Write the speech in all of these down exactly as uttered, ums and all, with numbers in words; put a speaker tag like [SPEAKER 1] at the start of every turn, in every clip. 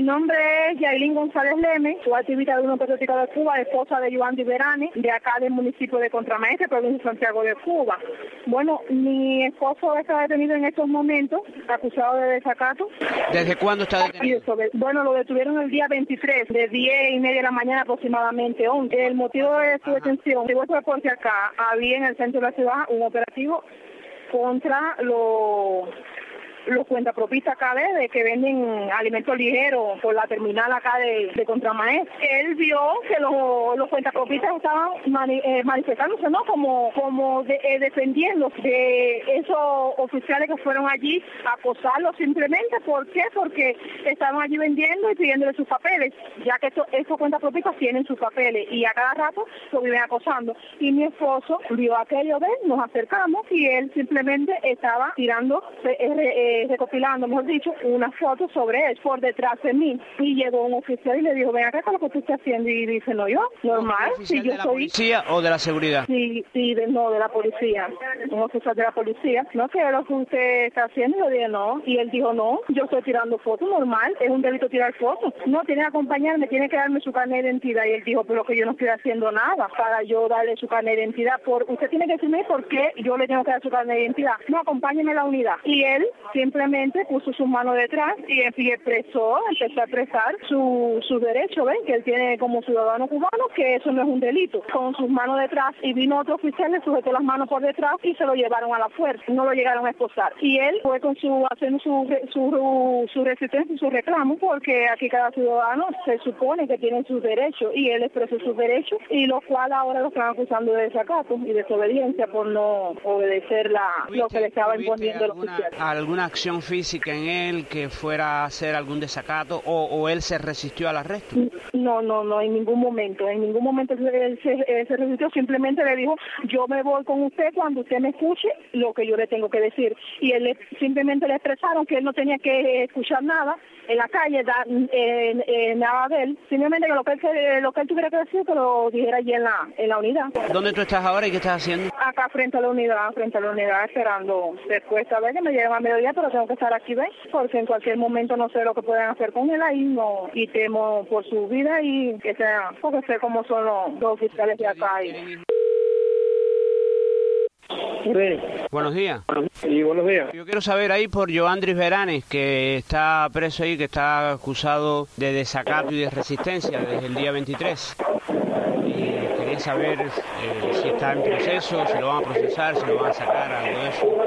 [SPEAKER 1] nombre es Yailin González Leme, soy activista de Unión Patriótica de Cuba, esposa de Yoandris Veranes, de acá del municipio de Contramaestre, provincia de Santiago de Cuba. Bueno, mi esposo está detenido en estos momentos, acusado de desacato.
[SPEAKER 2] ¿Desde cuándo está detenido?
[SPEAKER 1] Bueno, lo detuvieron el día veintitrés, de diez y media de la mañana aproximadamente. El motivo de su detención, digo esto porque acá había en el centro de la ciudad un operativo contra los... los cuentapropistas acá de, de que venden alimentos ligeros por la terminal acá de, de Contramaestre. Él vio que los, los cuentapropistas estaban mani, eh, manifestándose, ¿no? Como, como de, eh, defendiendo de esos oficiales que fueron allí a acosarlos simplemente. ¿Por qué? Porque estaban allí vendiendo y pidiéndole sus papeles, ya que esto, esos cuentapropistas tienen sus papeles y a cada rato lo viven acosando. Y mi esposo vio aquello de él, nos acercamos y él simplemente estaba tirando eh, eh, recopilando, mejor dicho, una foto sobre él por detrás de mí. Y llegó un oficial y le dijo, ven acá, ¿qué es lo que tú estás haciendo? Y dice, no, yo, normal.
[SPEAKER 2] ¿Un oficial
[SPEAKER 1] si yo
[SPEAKER 2] de la
[SPEAKER 1] soy...
[SPEAKER 2] policía o de la seguridad?
[SPEAKER 1] Sí, sí, de, no, de la policía. Un oficial de la policía. No, ¿qué es lo que usted está haciendo? Y yo dije, no. Y él dijo, no, yo estoy tirando fotos, normal. Es un delito tirar fotos. No, tiene que acompañarme, tiene que darme su carnet de identidad. Y él dijo, pero que yo no estoy haciendo nada para yo darle su carnet de identidad. Por, usted tiene que decirme por qué yo le tengo que dar su carnet de identidad. No, acompáñeme a la unidad. Y él simplemente puso sus manos detrás y expresó, empezó a expresar su, su derecho, ¿ven? Que él tiene como ciudadano cubano, que eso no es un delito. Con sus manos detrás, y vino otro oficial, le sujetó las manos por detrás y se lo llevaron a la fuerza, no lo llegaron a esposar. Y él fue con su, haciendo su, su, su resistencia y su reclamo, porque aquí cada ciudadano se supone que tiene sus derechos, y él expresó sus derechos, y lo cual ahora lo están acusando de desacato y desobediencia por no obedecer la, lo que le estaba imponiendo el oficial.
[SPEAKER 2] ¿Alguna acción física en él que fuera a hacer algún desacato o, o él se resistió al arresto?
[SPEAKER 1] No, no, no, en ningún momento, en ningún momento él se, él se resistió, simplemente le dijo, yo me voy con usted cuando usted me escuche lo que yo le tengo que decir. Y él le, simplemente le expresaron que él no tenía que escuchar nada en la calle, da, eh, eh, nada de él, simplemente que lo que él, lo que él tuviera que decir que lo dijera allí en la, en la unidad.
[SPEAKER 2] ¿Dónde tú estás ahora y qué estás haciendo?
[SPEAKER 1] Acá frente a la unidad, frente a la unidad, esperando respuesta, a ver que me lleguen a mediodía, pero tengo que estar aquí, ¿ves? Porque en cualquier momento no sé lo que pueden hacer con él ahí, no, y temo por su vida y que sea, porque sé cómo son los, los oficiales de acá. Y...
[SPEAKER 3] Sí.
[SPEAKER 2] Buenos días.
[SPEAKER 3] Sí, buenos días.
[SPEAKER 2] Yo quiero saber ahí por Yoandris Veranes, que está preso ahí, que está acusado de desacato y de resistencia desde el día veintitrés. Y quería saber eh, si está en proceso, si lo van a procesar, si lo van a sacar, algo de eso.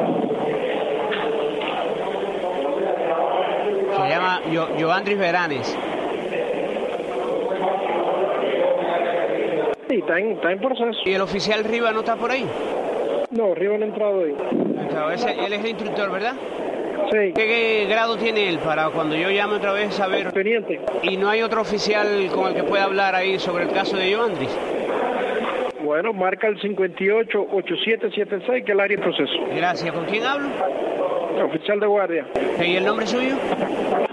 [SPEAKER 2] Se llama Yo, Yoandris Veranes.
[SPEAKER 3] Sí, está en, está en proceso.
[SPEAKER 2] ¿Y el oficial Riva no está por ahí?
[SPEAKER 3] No, Riva no ha entrado ahí.
[SPEAKER 2] Entrado. Ese, él es el instructor, ¿verdad?
[SPEAKER 3] Sí.
[SPEAKER 2] ¿Qué, ¿Qué grado tiene él para cuando yo llame otra vez a ver?
[SPEAKER 3] Teniente.
[SPEAKER 2] ¿Y no hay otro oficial con el que pueda hablar ahí sobre el caso de Yoandris?
[SPEAKER 3] Bueno, marca el cincuenta y ocho, ochenta y siete setenta y seis, que es el área de proceso.
[SPEAKER 2] Gracias. ¿Con quién hablo?
[SPEAKER 3] El oficial de guardia.
[SPEAKER 2] ¿Y el nombre suyo?